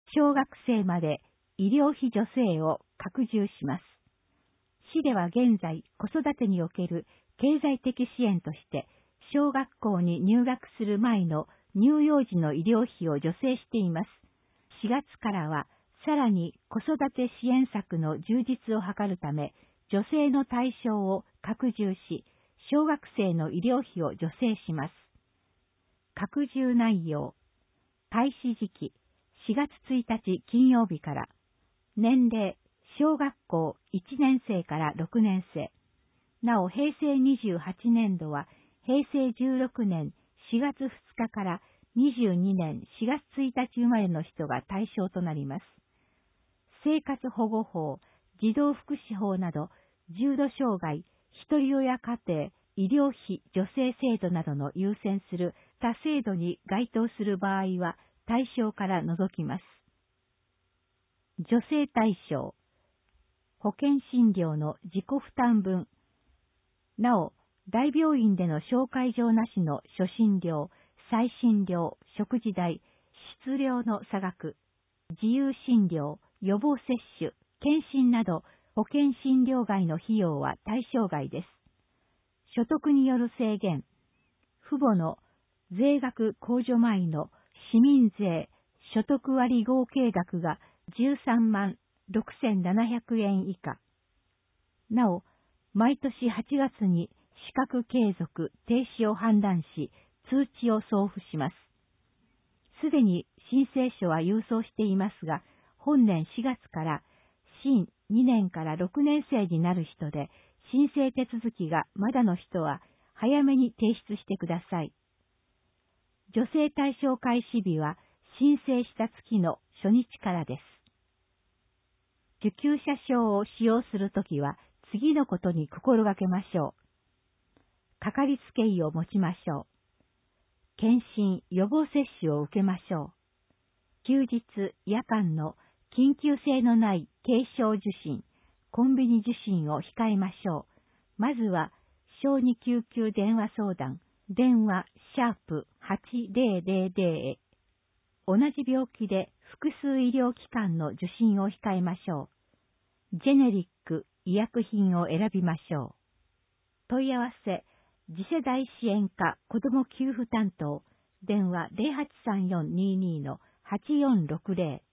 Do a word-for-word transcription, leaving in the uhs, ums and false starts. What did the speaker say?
小学生まで医療費助成を拡充します。市では現在、子育てにおける経済的支援として、小学校に入学する前の乳幼児の医療費を助成しています。しがつからは、さらに子育て支援策の充実を図るため、助成の対象を拡充し、小学生の医療費を助成します。拡充内容。開始時期、しがつついたち金曜日から、年齢、小学校いちねん生からろくねん生。なお、平成にじゅうはちねんどは、平成じゅうろくねんしがつふつかからにじゅうにねんしがつついたち生まれの人が対象となります。生活保護法、児童福祉法など、重度障害、一人親家庭、医療費助成制度などの優先する他制度に該当する場合は対象から除きます。助成対象、保険診療の自己負担分。なお、大病院での紹介状なしの初診料、再診料、食事代、質料の差額、自由診療、予防接種、検診など保険診療外の費用は対象外です。所得による制限、父母の税額控除前の市民税所得割合計額がじゅうさんまんろくせんななひゃくえん以下。なお、毎年はちがつに資格継続停止を判断し、通知を送付します。すでに申請書は郵送していますが、本年しがつから新にねんからろくねん生になる人で、申請手続きがまだの人は早めに提出してください。助成対象開始日は申請した月の初日からです。受給者証を使用するときは次のことに心がけましょう。かかりつけ医を持ちましょう。検診、予防接種を受けましょう。休日、夜間の緊急性のない軽症受診、コンビニ受診を控えましょう。まずは、小児救急電話相談、電話、シャープはちぜろぜろぜろへ。同じ病気で複数医療機関の受診を控えましょう。ジェネリック、医薬品を選びましょう。問い合わせ、次世代支援課子ども給付担当、電話 ゼロはちさんよんにーにーのはちよんろくゼロ。